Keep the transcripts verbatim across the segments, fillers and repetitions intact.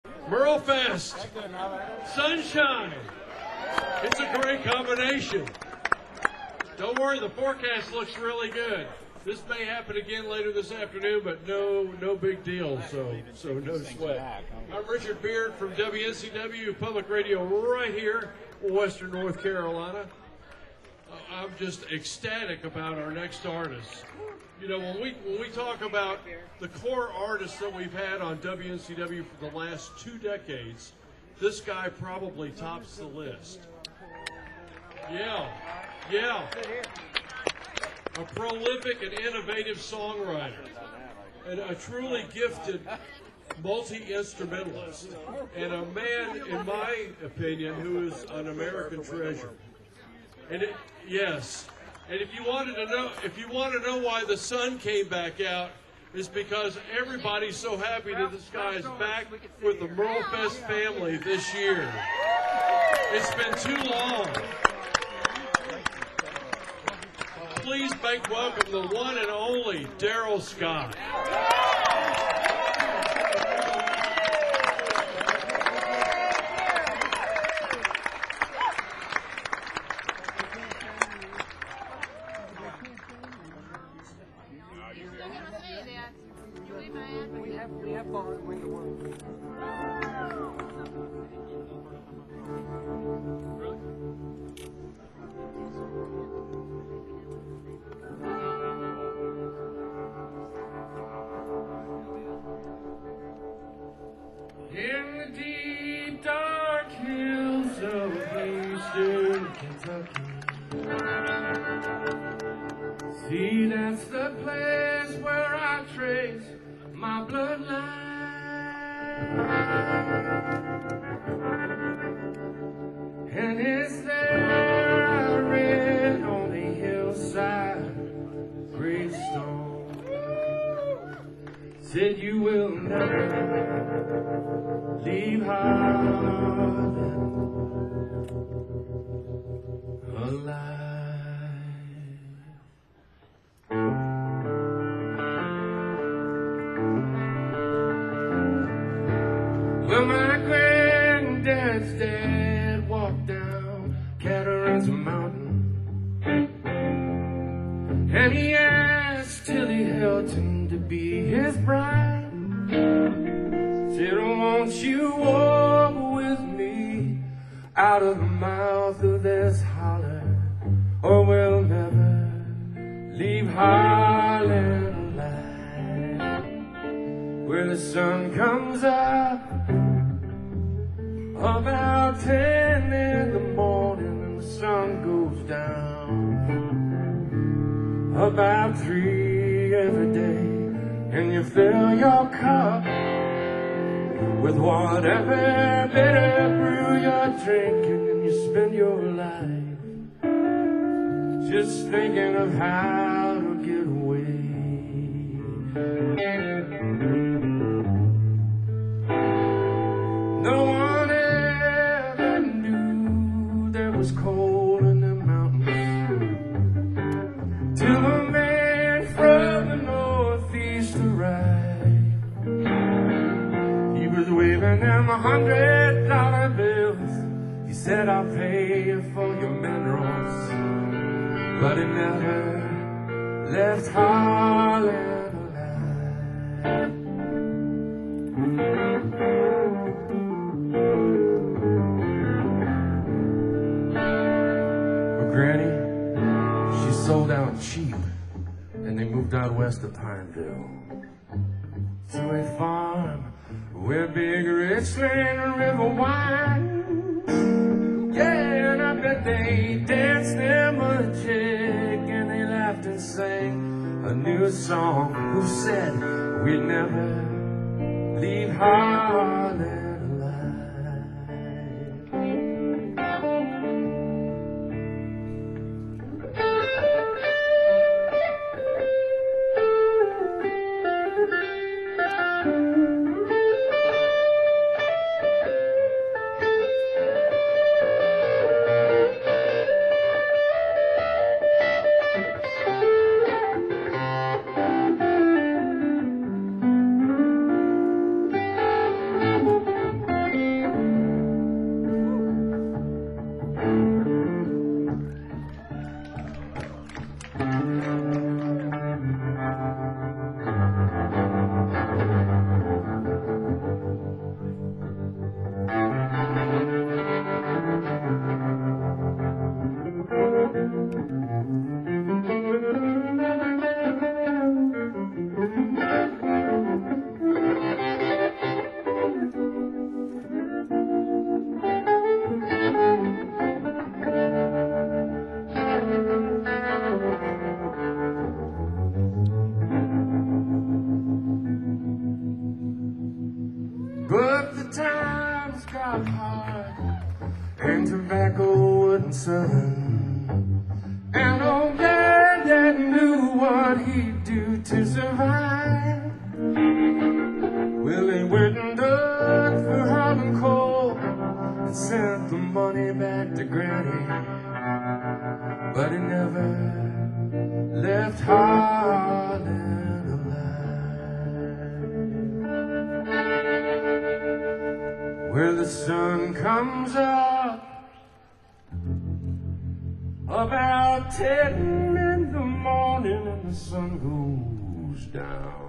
Merlefest, sunshine. It's a great combination. Don't worry, the forecast looks really good. This may happen again later this afternoon, but no no big deal, so so no sweat. I'm Richard Beard from W N C W Public Radio right here in Western North Carolina. Uh, I'm just ecstatic about our next artist. You know, when we when we talk about the core artists that we've had on W N C W for the last two decades, this guy probably tops the list. Yeah, yeah. A prolific and innovative songwriter, and a truly gifted multi-instrumentalist, and a man, in my opinion, who is an American treasure. And it, yes, and if you wanted to know, if you want to know why the sun came back out, is because everybody's so happy that this guy is back with the Merlefest family this year. It's been too long. Please make welcome the one and only Darrell Scott. In the deep dark hills of eastern Kentucky, see, that's the place where I trace my bloodline. And it's there I read on the hillside gravestone, said you will never leave Harlan alive. Well, my granddad's dad walked down Cataracts Mountain, and he asked Tilly Helton to be his bride. Said, won't you walk with me out of the mouth of this holler, or we'll never leave Harlan alive. Where the sun comes up about ten in the morning, and the sun goes down about three every day, and you fill your cup with whatever bitter brew you're drinking, and you spend your life just thinking of how to get away. No one ever knew there was cold in the mountains till a man from the northeast arrived. He was waving them a hundred dollar bills. He said, I'll pay you for your minerals. But he never left Harlan alive. Well, Granny, she sold out cheap, and they moved out west of Pineville to a farm where big Richland River wine. Yeah, and I bet they danced them a jig, and they laughed and sang a new song. Who said we'd never leave Harlan alive? times got hard and tobacco wouldn't serve, and old man that knew what he'd do to survive. Well, he went and dug for hot and cold and sent the money back to Granny, but he never left Harlan alive. Where the sun comes up about ten in the morning and the sun goes down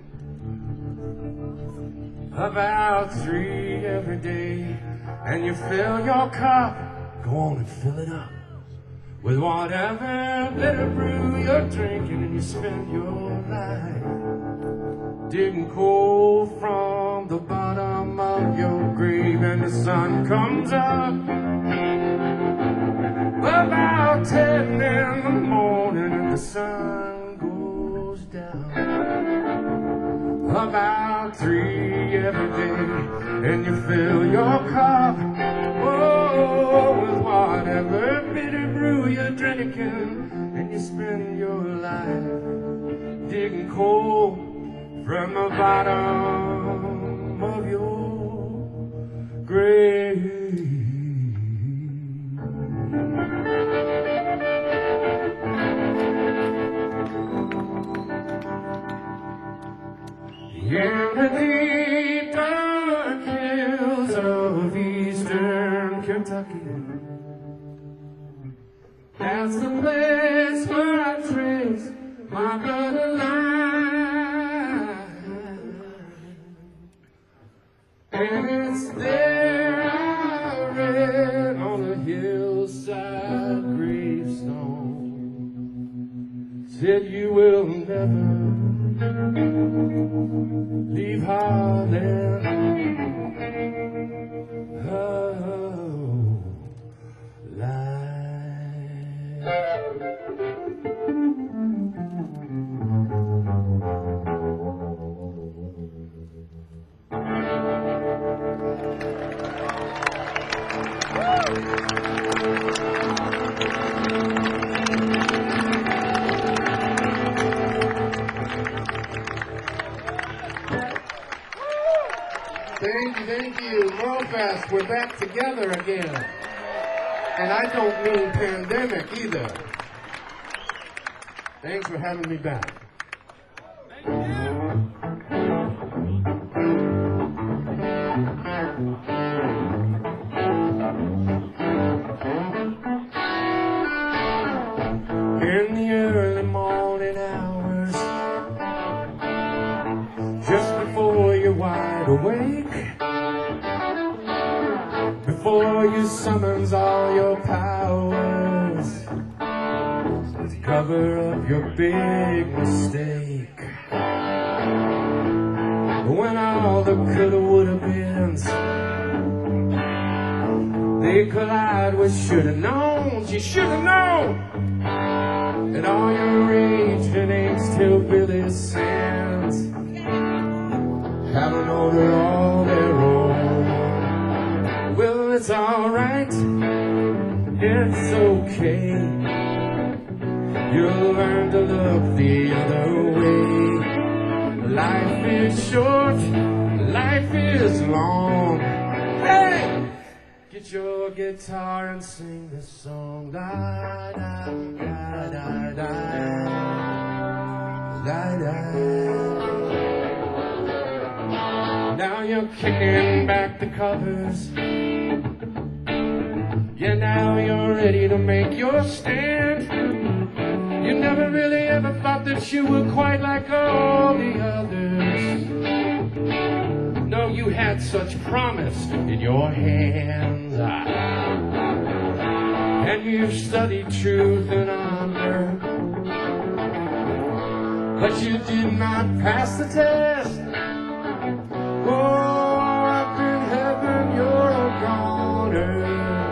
about three every day, and you fill your cup, go on and fill it up with whatever bitter brew you're drinking, and you spend your life digging coal from the bottom of your grave. And the sun comes up about ten in the morning and the sun goes down about three every day, and you fill your cup, oh, with whatever bitter brew you're drinking, and you spend your life digging coal from the bottom of your grave. In the deep dark hills of eastern Kentucky, that's the place where I trace my bloodline. And it's there I read on the hillside gravestone, said you will never leave Harlan Thank you, thank you. Morrowfest, we're back together again. And I don't mean pandemic either. Thanks for having me back. Thank you. In the early morning hours, just before you're wide awake, before you summons all your powers to cover up your big mistake, when all the coulda, woulda, beens they collide with shoulda knowns, you shoulda known that all your rage and angst hillbilly sins have an order all their own. Well, it's alright, it's okay, you'll learn to look the other way. Life is short, life is long. Hey! Get your guitar and sing this song. Da da da da da da da. Now you're kicking back the covers. Yeah, now you're ready to make your stand. You never really ever thought that you were quite like all the others. No, you had such promise in your hands, and you've studied truth and honor, but you did not pass the test. Oh, up in heaven you're a goner.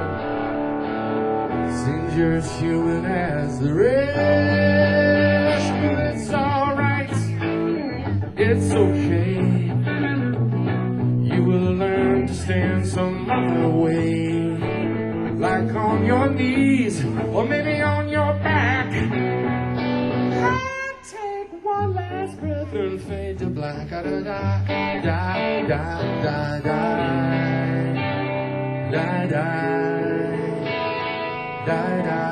Seems you're as human as the rest, but it's alright, it's okay. You will learn in some other way, like on your knees or maybe on your back. I'll take one last breath and fade to black. Da da da da da da da da da da.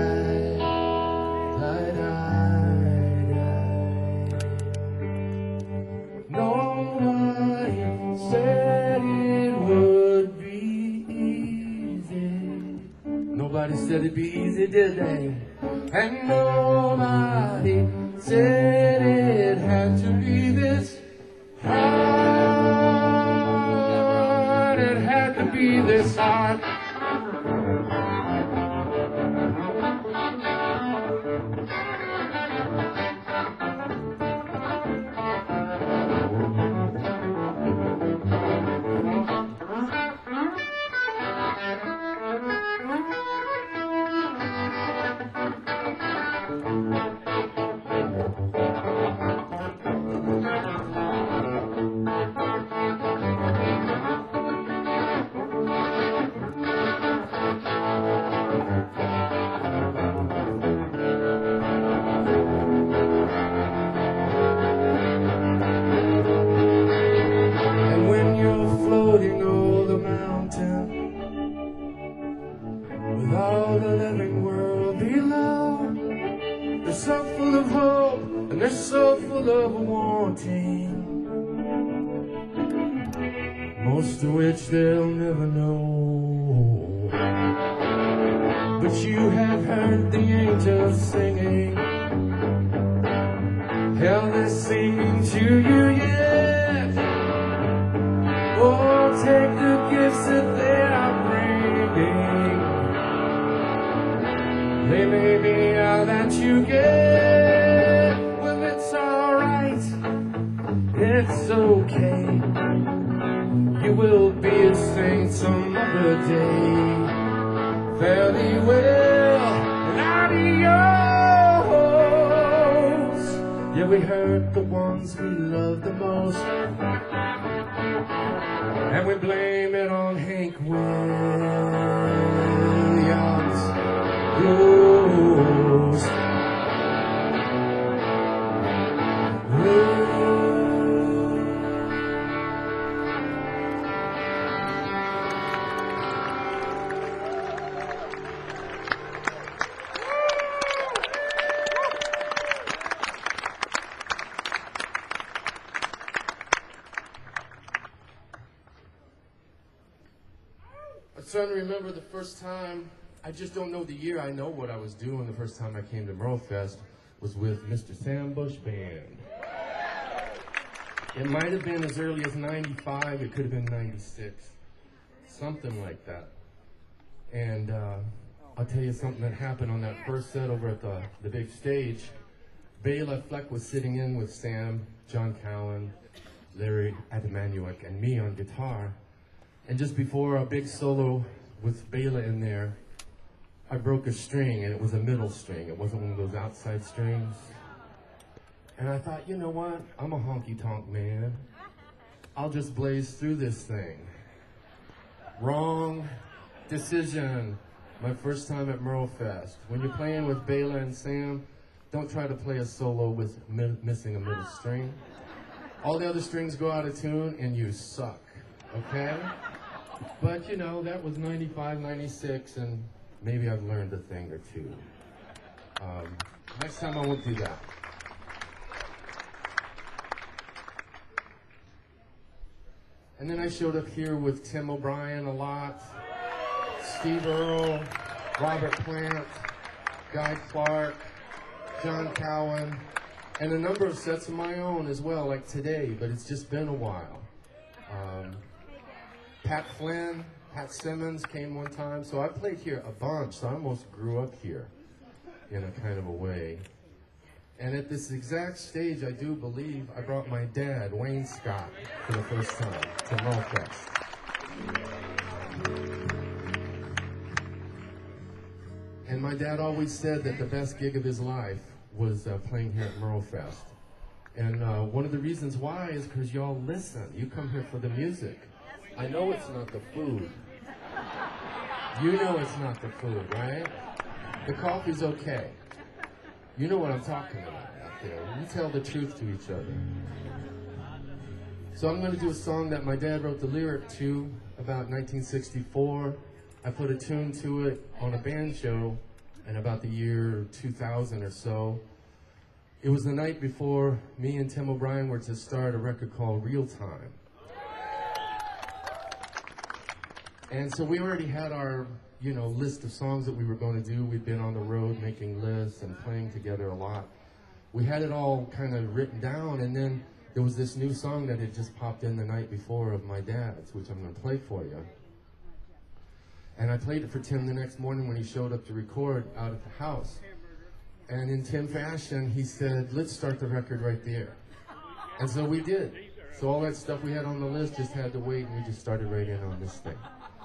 Nobody said it'd be easy, did they? And nobody said it had to be this hard. It had to be this hard. Most of which they'll never know. But you have heard the angels singing. Hell is singing to you yet. Oh, take the gifts that they are bringing. They may be all that you get. Well, it's alright. It's okay. You will be a saint some other day. Fare thee well, and adios. Yeah, we hurt the ones we love the most, and we blame it on Hank Williams. Ghost. I'm trying to remember the first time, I just don't know the year, I know what I was doing the first time I came to Merlefest was with Mister Sam Bush Band. It might have been as early as ninety-five, it could have been ninety-six, something like that. And uh, I'll tell you something that happened on that first set over at the, the big stage. Bela Fleck was sitting in with Sam, John Cowan, Larry Adamanuik, and me on guitar. And just before a big solo with Bela in there, I broke a string, and it was a middle string. It wasn't one of those outside strings. And I thought, you know what? I'm a honky-tonk man. I'll just blaze through this thing. Wrong decision. My first time at Merlefest. When you're playing with Bela and Sam, don't try to play a solo with mi missing a middle string. All the other strings go out of tune, and you suck, okay? But, you know, that was ninety-five, ninety-six, and maybe I've learned a thing or two. Um, next time I won't do that. And then I showed up here with Tim O'Brien a lot, Steve Earle, Robert Plant, Guy Clark, John Cowan, and a number of sets of my own as well, like today, but it's just been a while. Um, Pat Flynn, Pat Simmons came one time, so I played here a bunch, so I almost grew up here in a kind of a way. And at this exact stage, I do believe I brought my dad, Wayne Scott, for the first time to Merlefest. And my dad always said that the best gig of his life was uh, playing here at Merlefest. And uh, one of the reasons why is because y'all listen. You come here for the music. I know it's not the food. You know it's not the food, right? The coffee's okay. You know what I'm talking about out there. We tell the truth to each other. So I'm going to do a song that my dad wrote the lyric to about nineteen sixty-four. I put a tune to it on a band show in about the year two thousand or so. It was the night before me and Tim O'Brien were to start a record called Real Time. And so we already had our, you know, list of songs that we were going to do. We'd been on the road making lists and playing together a lot. We had it all kind of written down, and then there was this new song that had just popped in the night before of my dad's, which I'm going to play for you. And I played it for Tim the next morning when he showed up to record out at the house. And in Tim fashion, he said, let's start the record right there. And so we did. So all that stuff we had on the list just had to wait, and we just started right in on this thing.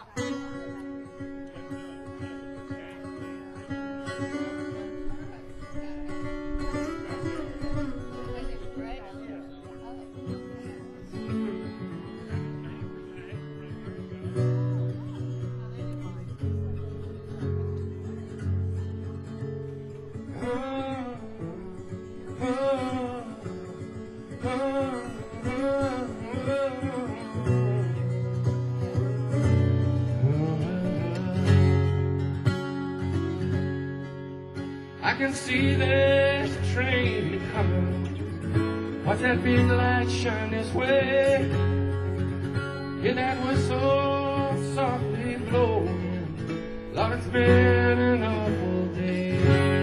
I can see there's a train coming. Watch that big light shine this way. Hear that whistle softly blowing. Lord, it's been an awful day.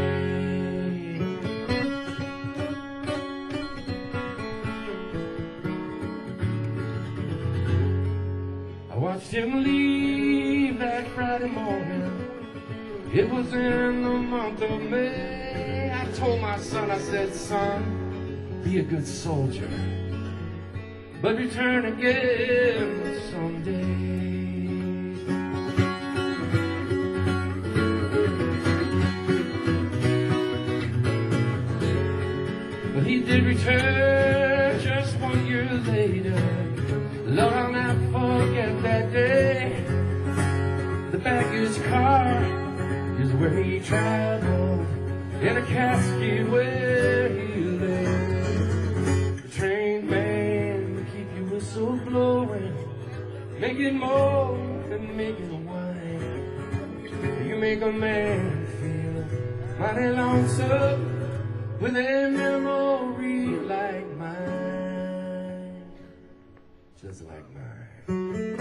I watched him leave that Friday morning. It was in the month of May. I told my son, I said, son, be a good soldier, but return again someday. But he did return just one year later. Lord, I'll never forget that day. The baggage car is where he traveled, in a casket where he lay. The train man keep your whistle blowing, make it more than making wine. You make a man feel mighty lonesome with a memory like mine, just like mine.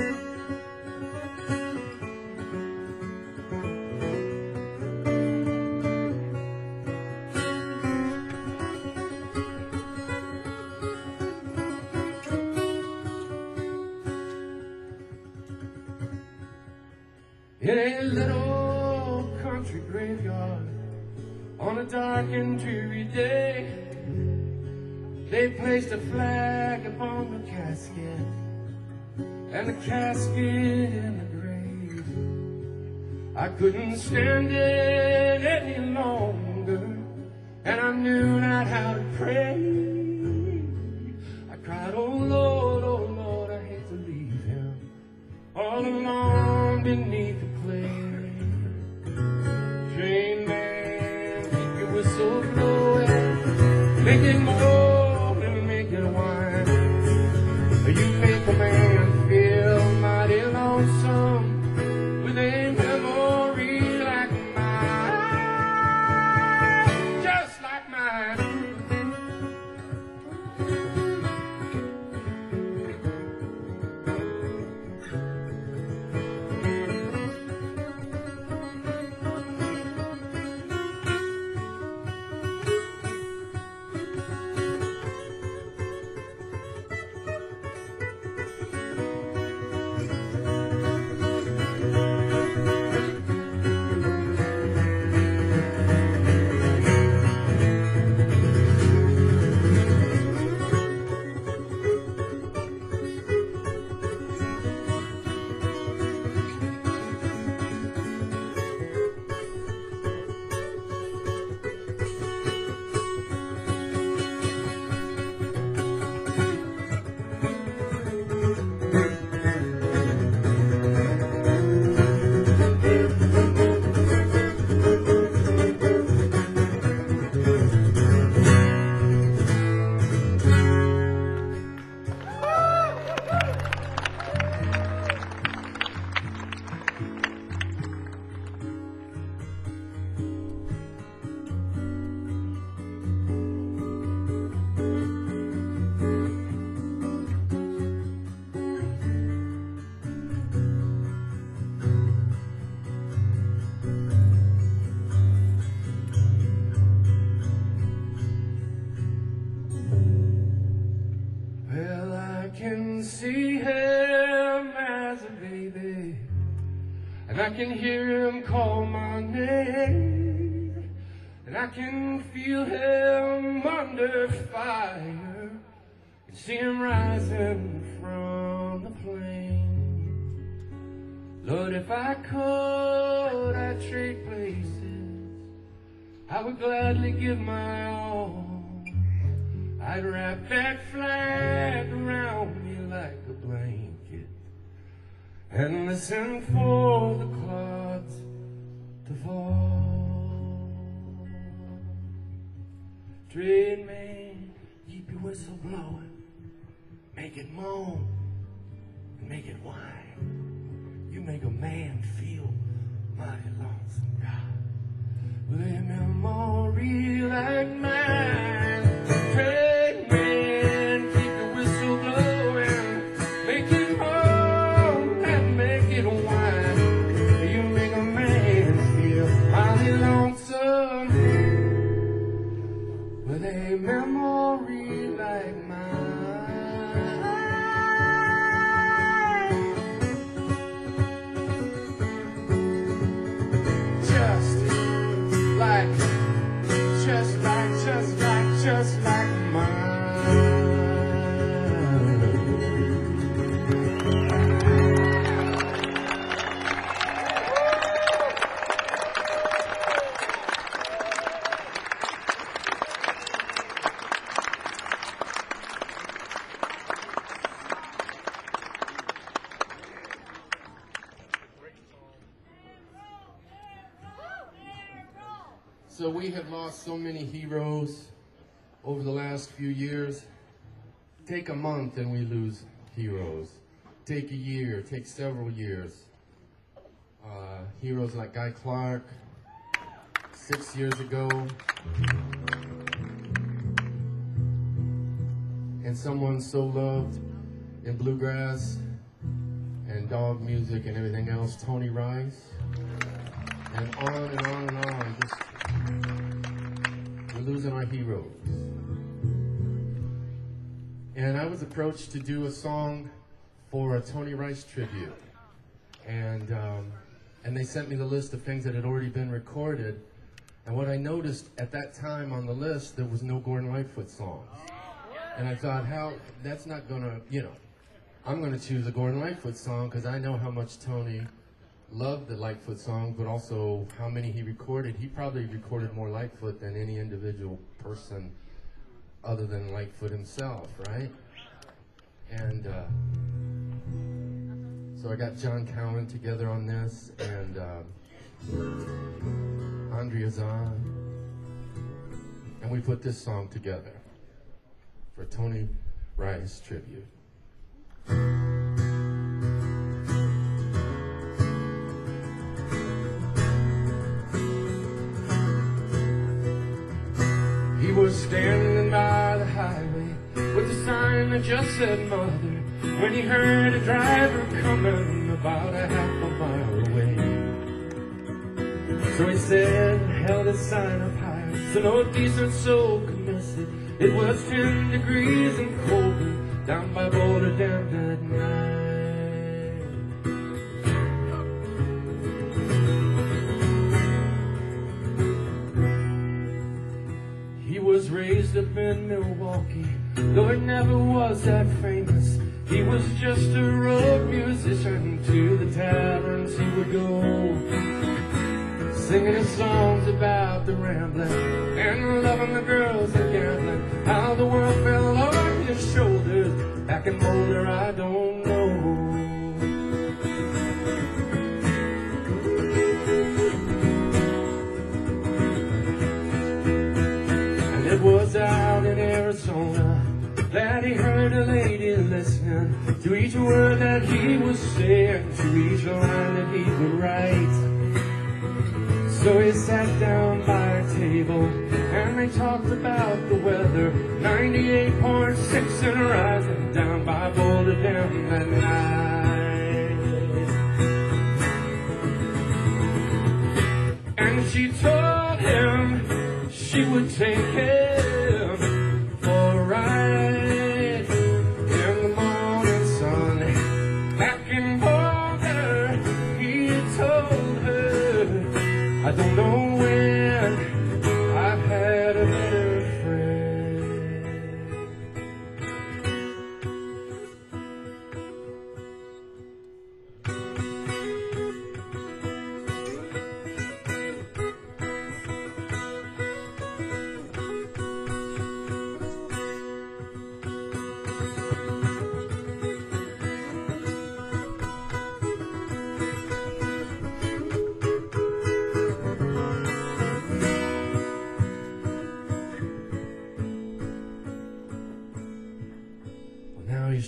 In a little country graveyard, on a dark and dreary day, they placed a flag upon the casket, and the casket in the grave. I couldn't stand it any longer, and I knew not how to pray. I cried, oh Lord, oh Lord, I hate to leave him all alone beneath the clay. Train man, keep your whistle blowing, make it more than make it wine. You make a man feel mighty lonesome with a memory like mine, just like mine. baby, and I can hear him call my name, and I can feel him under fire, and see him rising from the plain. Lord, if I could, I'd trade places. I would gladly give my all. I'd wrap that flag around me like a blanket and listen for the clouds to fall. Trade man, keep your whistle blowing, make it moan and make it whine. You make a man feel mighty lonesome, God. With a memory like mine, trade man, keep the whistle blowing, make it moan and make it whine. You make a man feel mighty lonesome with a memory like mine. Just like, just like, just like, just like mine. So we have lost so many heroes over the last few years. Take a month and we lose heroes. Take a year, take several years. Uh, heroes like Guy Clark, six years ago. And someone so loved in bluegrass and dog music and everything else, Tony Rice. And on and on and on, just we're losing our heroes. And I was approached to do a song for a Tony Rice tribute. And, um, and they sent me the list of things that had already been recorded. And what I noticed at that time on the list, there was no Gordon Lightfoot songs. And I thought, how, that's not gonna, you know, I'm gonna choose a Gordon Lightfoot song because I know how much Tony loved the Lightfoot songs, but also how many he recorded. He probably recorded more Lightfoot than any individual person other than Lightfoot himself, right? And uh, so I got John Cowan together on this, and uh, Andrea Zahn, and we put this song together for Tony Rice tribute. He was standing by the highway with a sign that just said mother when he heard a driver coming about a half a mile away. So he said, held his sign up high so no decent soul could miss it. It was ten degrees and colder down by Boulder Dam that night. He was raised up in Milwaukee, though it never was that famous. He was just a road musician. To the taverns he would go, singing his songs about the rambling and loving the girls and gambling. How the world fell on his shoulders back in Boulder, I don't know. And it was out in Arizona that he heard a lady listening to each word that he was saying, to each line that he would write. So he sat down by a table and they talked about the weather. ninety-eight point six and rising down by Boulder Dam that night. And she told him she would take him for a ride in the morning sun back in Boulder.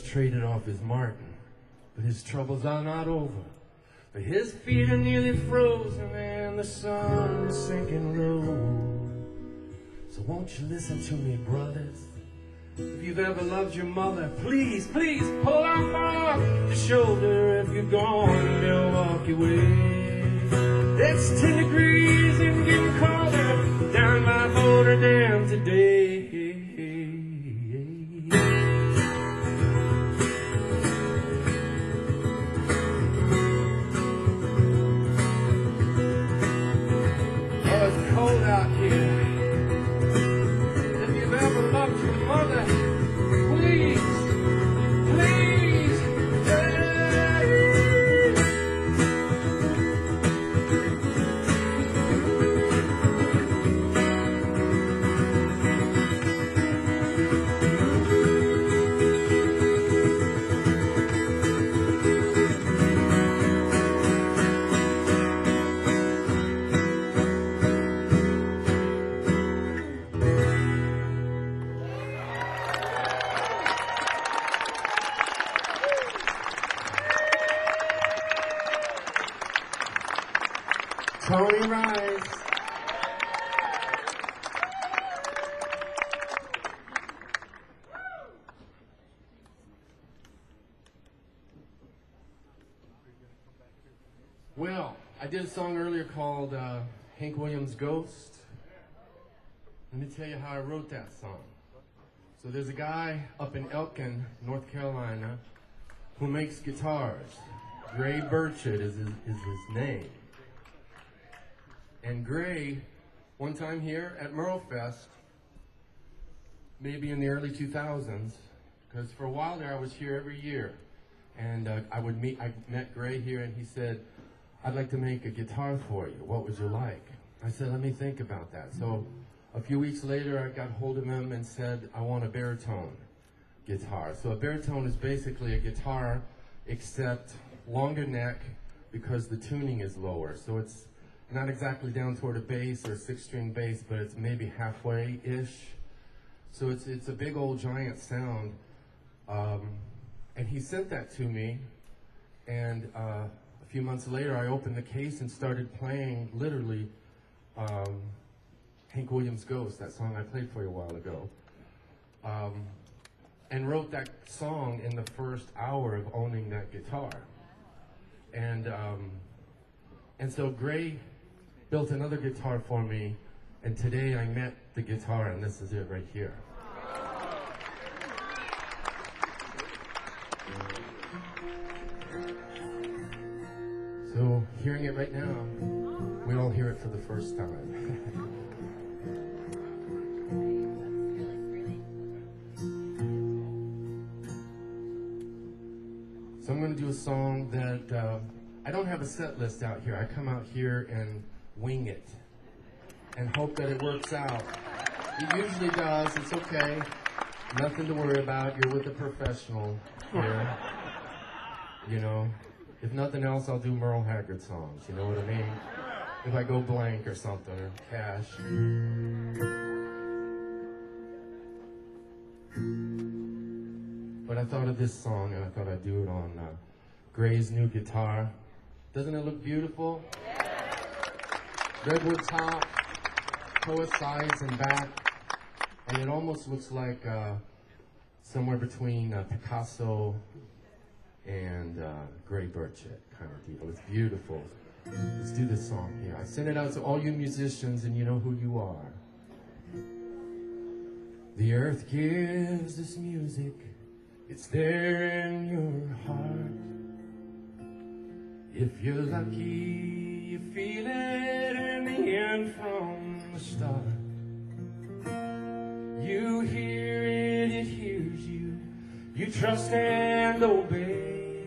traded off his Martin, but his troubles are not over. But his feet are nearly frozen and the sun is sinking low. So won't you listen to me, brothers? If you've ever loved your mother, please, please pull out off the shoulder. If you're gone, they'll walk away. It's ten degrees and getting colder down by Boulder Dam today. Oh, it's cold out here. If you've ever loved your mother, please, please, Tony Rice. Well, I did a song earlier called uh, Hank Williams' Ghost. Let me tell you how I wrote that song. So there's a guy up in Elkin, North Carolina, who makes guitars. Gray Burchett is his, is his name. And Gray, one time here at Merle Fest, maybe in the early two thousands, because for a while there I was here every year, and uh, I would meet, I met Gray here, and he said, I'd like to make a guitar for you. What would you like? I said, let me think about that. So a few weeks later, I got hold of him and said, I want a baritone guitar. So a baritone is basically a guitar, except longer neck, because the tuning is lower. So it's not exactly down toward a bass or six-string bass, but it's maybe halfway-ish. So it's it's a big old giant sound. Um, and he sent that to me, and uh, a few months later I opened the case and started playing, literally, um, Hank Williams' Ghost, that song I played for you a while ago. Um, and wrote that song in the first hour of owning that guitar. And, um, and so Gray built another guitar for me, and today I met the guitar, and this is it right here. So, hearing it right now, we all hear it for the first time. So I'm going to do a song that, uh, I don't have a set list out here. I come out here and wing it and hope that it works out. It usually does. It's okay. Nothing to worry about. You're with a professional here. You know, if nothing else, I'll do Merle Haggard songs. You know what I mean? If I go blank or something, or Cash. But I thought of this song, and I thought I'd do it on uh, Gray's new guitar. Doesn't it look beautiful? Redwood top, poet sides and back, and it almost looks like uh, somewhere between uh, Picasso and uh, Gray Burchett kind of deal. It's beautiful. Let's do this song here. I send it out to all you musicians, and you know who you are. The earth gives us music. It's there in your heart. If you're lucky, you feel it in the end from the start. You hear it, it hears you. You trust and obey.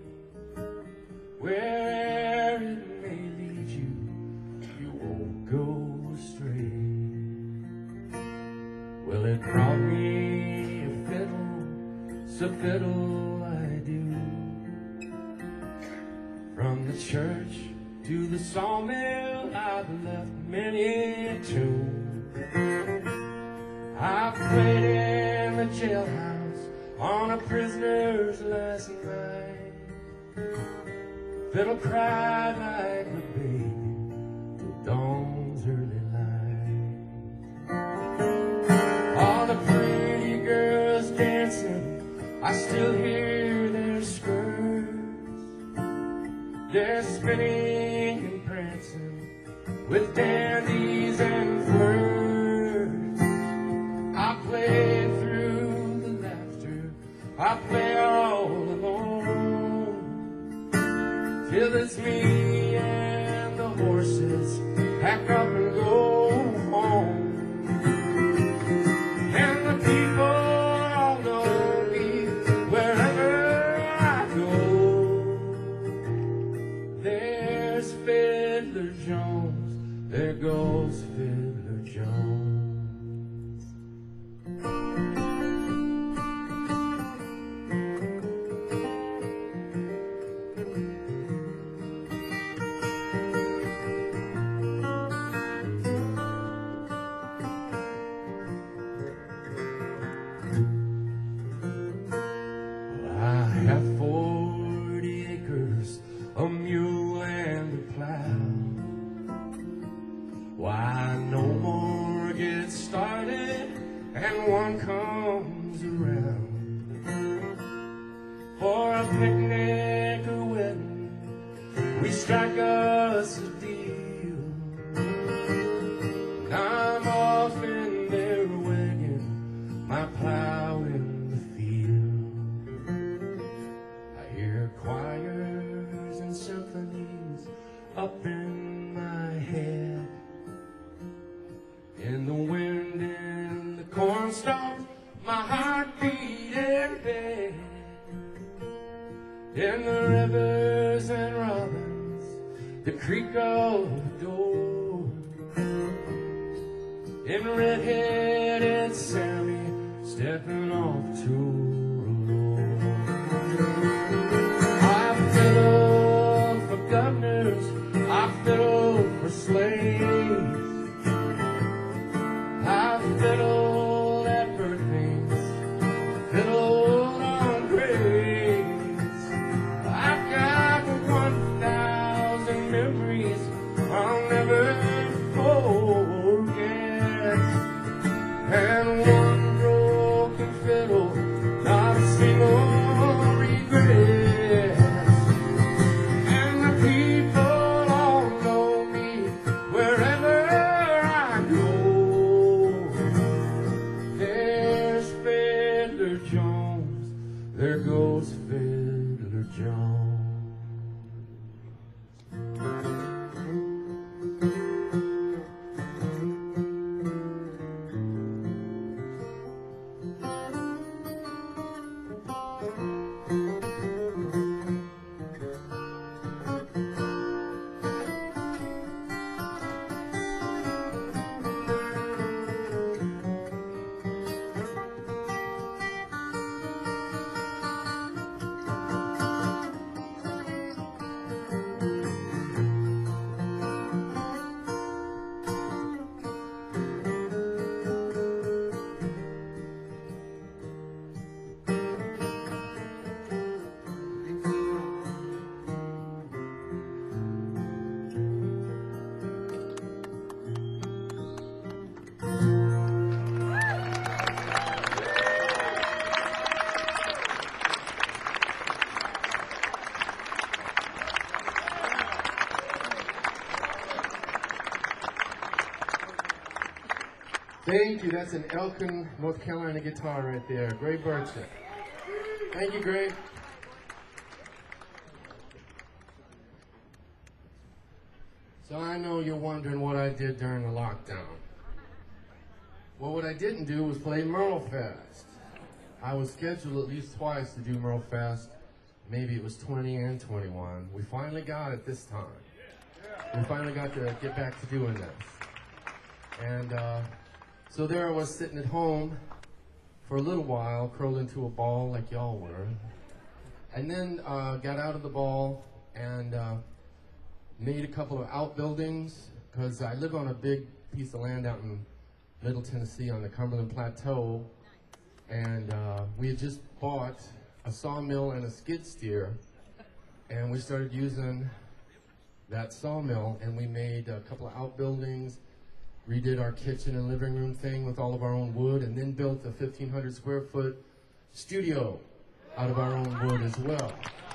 Where it may lead you, you won't go astray. Well, it brought me a fiddle, so fiddle I do. From the church to the sawmill, I've left many a tune. I've played in the jailhouse, on a prisoner's last night. Fiddle cried like a baby till dawn's early light. All the pretty girls dancing, I still hear their skirts. They're spinning and prancing with dandies and flirts. I play through the laughter, I play all alone, till it's me and the horses pack up and go home. And the people all know me wherever I go. There's Fiddler Jones, there goes Fiddler Jones. I have forty acres, a mule and a plow. Why, no more gets started and one comes around. For a picnic or wedding, we strike us a deal. And I'm off in their wagon, my plow in the field. I hear choirs and symphonies up in my head. In the wind and the cornstalk, my heart beating bad. In the rivers and robins, the creak of the door. In red-headed Sammy stepping off to a roll. I fiddle for governors, I fiddle for slaves. I fiddle at birthdays, fiddle on graves. I've got one thousand memories I'll never forget, and one broken fiddle, not a single regret. And the people all know me wherever I go. There's Fiddler Jones, there goes Fiddler Jones. Thank you. That's an Elkin, North Carolina guitar right there. Gray Burchett. Thank you, Gray. So I know you're wondering what I did during the lockdown. Well, what I didn't do was play Merlefest. I was scheduled at least twice to do Merlefest. Maybe it was twenty and twenty-one. We finally got it this time. We finally got to get back to doing this. And uh, so there I was sitting at home for a little while, curled into a ball like y'all were. And then uh, got out of the ball and uh, made a couple of outbuildings, because I live on a big piece of land out in Middle Tennessee on the Cumberland Plateau. And uh, we had just bought a sawmill and a skid steer, and we started using that sawmill, and we made a couple of outbuildings, redid our kitchen and living room thing with all of our own wood, and then built a fifteen hundred square foot studio out of our own wood as well.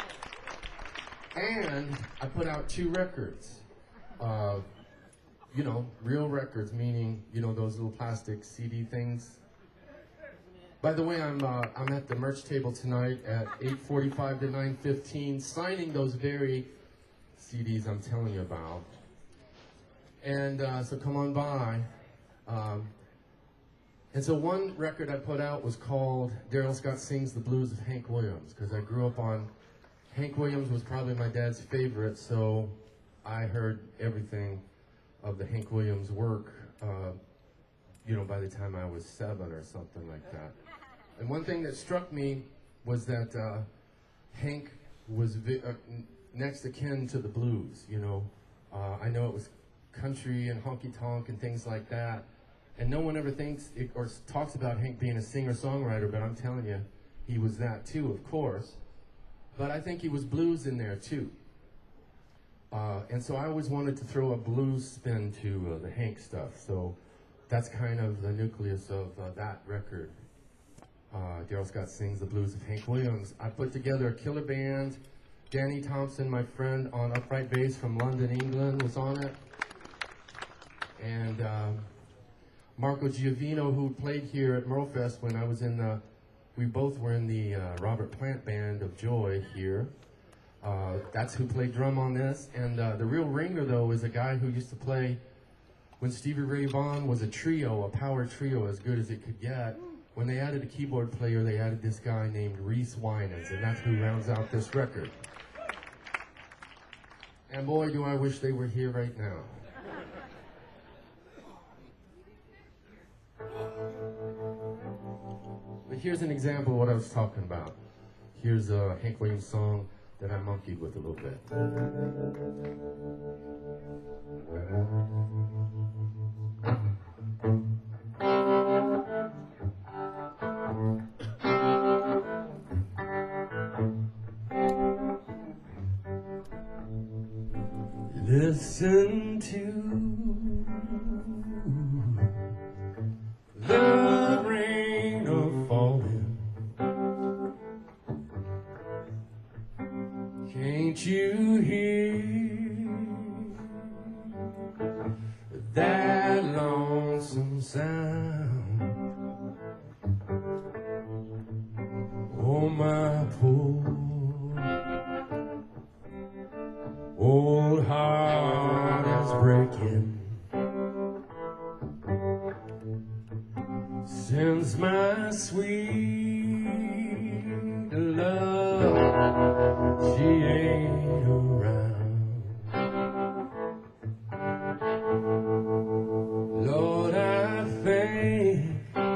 And I put out two records, uh, you know, real records, meaning, you know, those little plastic C D things. By the way, I'm uh, I'm at the merch table tonight at eight forty-five to nine fifteen, signing those very C Ds I'm telling you about. And uh, so come on by. Um, and so one record I put out was called Darrell Scott Sings the Blues of Hank Williams, because I grew up on, Hank Williams was probably my dad's favorite, so I heard everything of the Hank Williams work, uh, you know, by the time I was seven or something like that. And one thing that struck me was that uh, Hank was vi- uh, next of kin to the blues, you know. Uh, I know it was country and honky-tonk and things like that, and no one ever thinks it, or talks about Hank being a singer-songwriter, but I'm telling you, he was that too, of course. But I think he was blues in there too. Uh, and so I always wanted to throw a blues spin to uh, the Hank stuff, so that's kind of the nucleus of uh, that record. Uh, Darrell Scott Sings the Blues of Hank Williams. I put together a killer band. Danny Thompson, my friend on upright bass from London, England, was on it. And uh, Marco Giovino, who played here at Merlefest when I was in the, we both were in the uh, Robert Plant band of Joy here. Uh, that's who played drum on this. And uh, the real ringer, though, is a guy who used to play when Stevie Ray Vaughan was a trio, a power trio as good as it could get. When they added a keyboard player, they added this guy named Reese Winans, and that's who rounds out this record. And boy, do I wish they were here right now. But here's an example of what I was talking about. Here's a Hank Williams song that I monkeyed with a little bit. Listen to the rain a-falling. Can't you hear that lonesome sound? Oh, my poor old heart is breaking since my sweet love, she ain't around. Lord, I think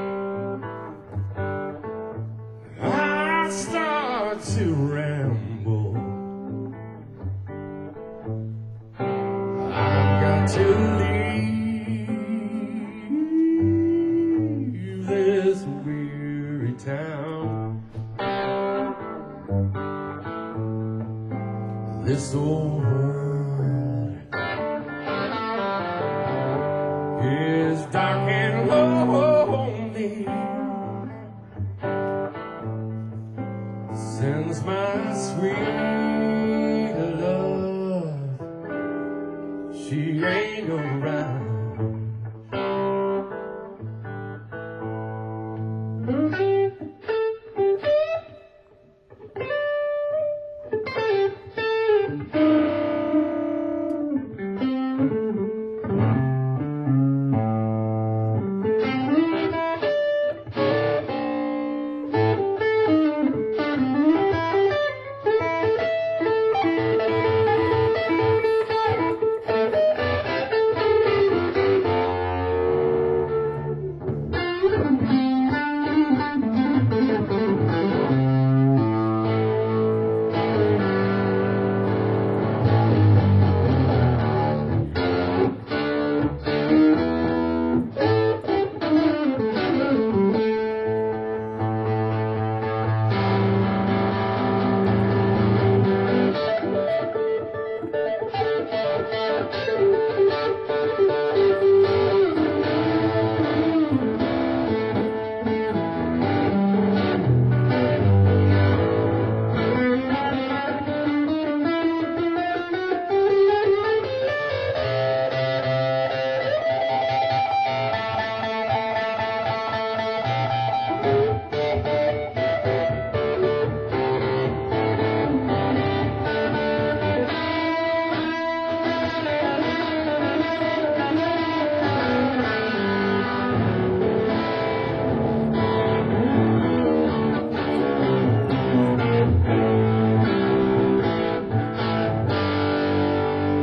I start to ramble. To leave this weary town, this old world is dark and lonely since my sweet love, she ain't around.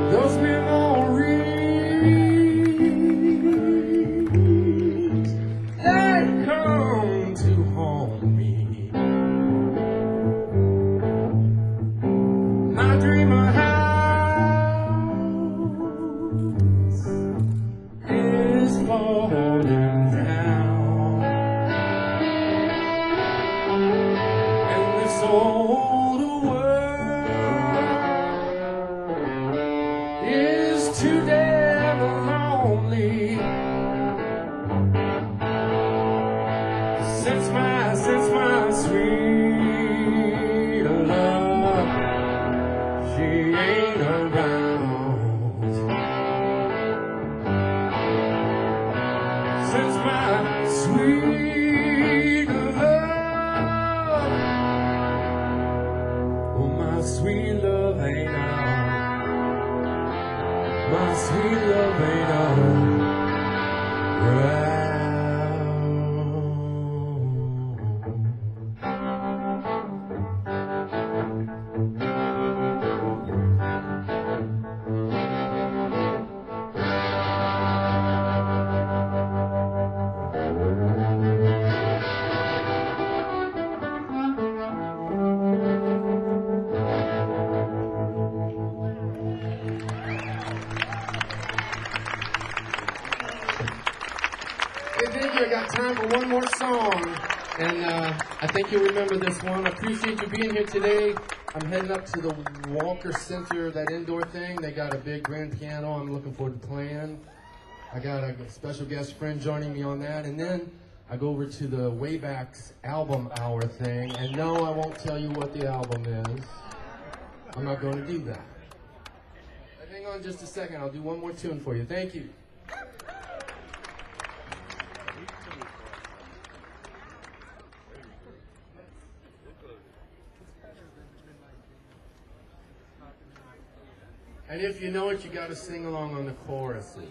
those memories, they come to haunt me. My dreamer house is falling down, and this old world is too damn lonely. Since my, since my sweet love, she ain't around. Since my sweet love, oh my sweet love ain't out. My sweet love ain't around. Hey, thank you. I got time for one more song. And uh, I think you'll remember this one. I appreciate you being here today. I'm heading up to the Walker Center, that indoor thing. They got a big grand piano I'm looking forward to playing. I got a special guest friend joining me on that. And then I go over to the Waybacks album hour thing. And no, I won't tell you what the album is. I'm not going to do that. But hang on just a second. I'll do one more tune for you. Thank you. And if you know it, you got to sing along on the choruses.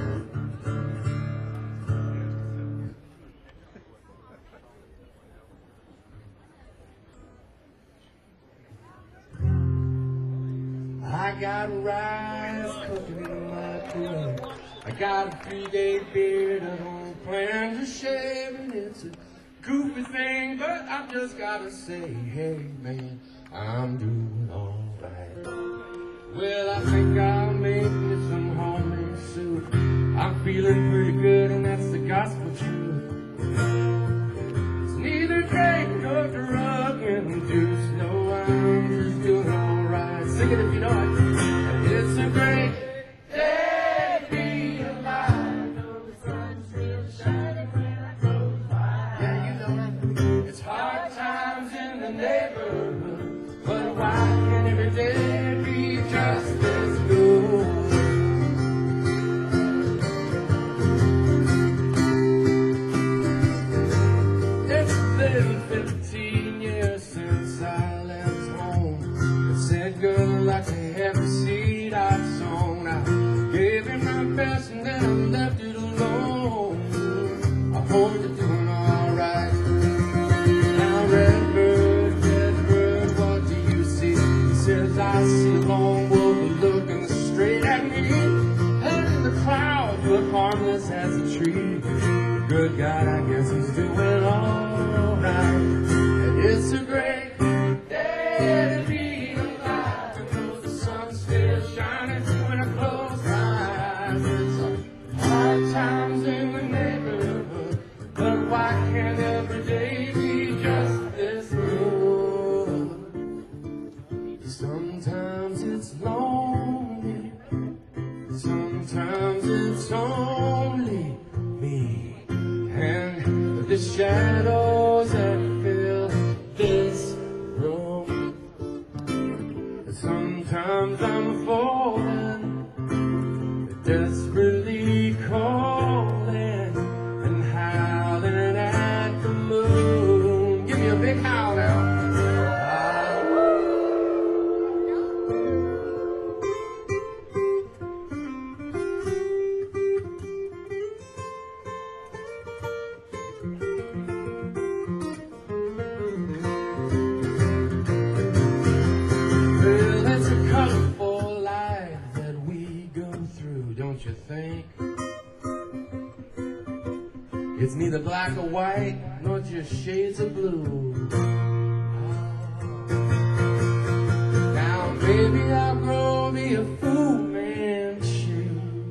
I got rice cooking in my cooler. I got a three-day beard at home, plan to shave, and it's a goofy thing, but I just gotta say, hey man, I'm doing all right. Well, I think I'll make me some homemade soup. I'm feeling pretty good, and that's the gospel truth. It's neither drink nor drug induced. No, I'm just doing all right. Sing it if you know it. It's a great day to be alive. Though the sun's still shining when I close my eyes. Yeah, you know it. It's hard times in the neighborhood, but why can't every day be just as good? It's been fifteen years since I left home. It said, girl, I'd like to have a seat I've sown. I gave it my best and then I left it alone. I hope you're doing alright. Now, Redbird, Redbird, what do you see? He says, I see a lone wolf looking straight at me. Head in the clouds, but harmless as a tree. Good God, I guess he's doing alright. And it's a great day to be alive, because the sun's still shining when I close my eyes. It's hard times in the neighborhood, but why can't every day be just this good? Sometimes it's lonely, sometimes it's only me and the shadows that fill this room. Sometimes I'm falling, desperately calling and howling at the moon. Give me a big howl now. you think? It's neither black or white, nor just shades of blue. Now maybe I'll grow me a Fu Manchu.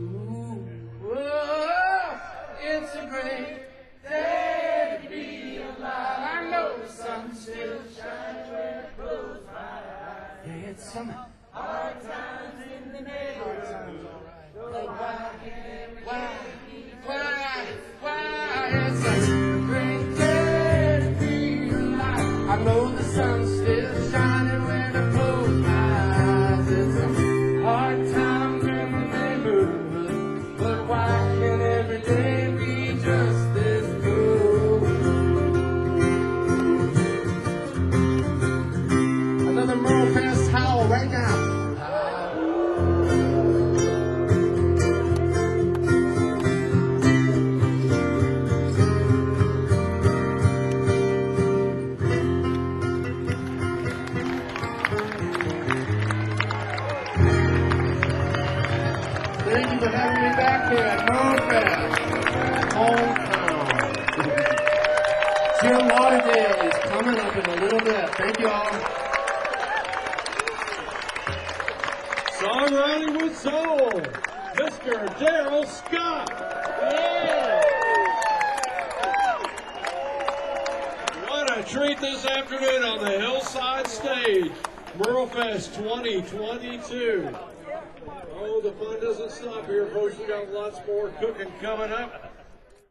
Whoa, it's a great day to be alive. I know the sun still shines where it blows by. Yeah, it's some hard times in the neighborhood. But why, why, why, why? It's a great day to be alive. I know the sun's still shining when it blows my eyes. It's some hard times in the neighborhood. But why can't every day be just this good? Another Merle Fest howl right now. Thank you for having me back here at Merle Fest, hometown. Jim Lauderdale is coming up in a little bit. Thank you all. Songwriting with Soul, Mister Daryl Scott. Yeah. What a treat this afternoon on the Hillside stage. Merle Fest twenty twenty-two. Oh, the fun doesn't stop here, folks. We got lots more cooking coming up.